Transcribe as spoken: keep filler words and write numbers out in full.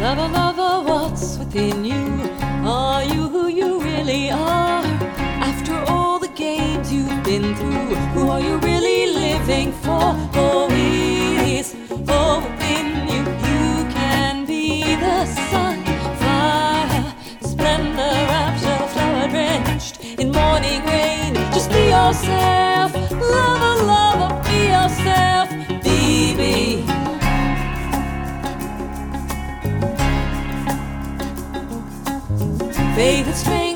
Lover, lover, what's within you? Are you who you really are? After all the games you've been through, who are you really living for? Oh, it is all within you. You can be the sun, fire, splendor, rapture, flower drenched in morning rain. Just be yourself, lover, lover, be yourself, be me. Favorite stranger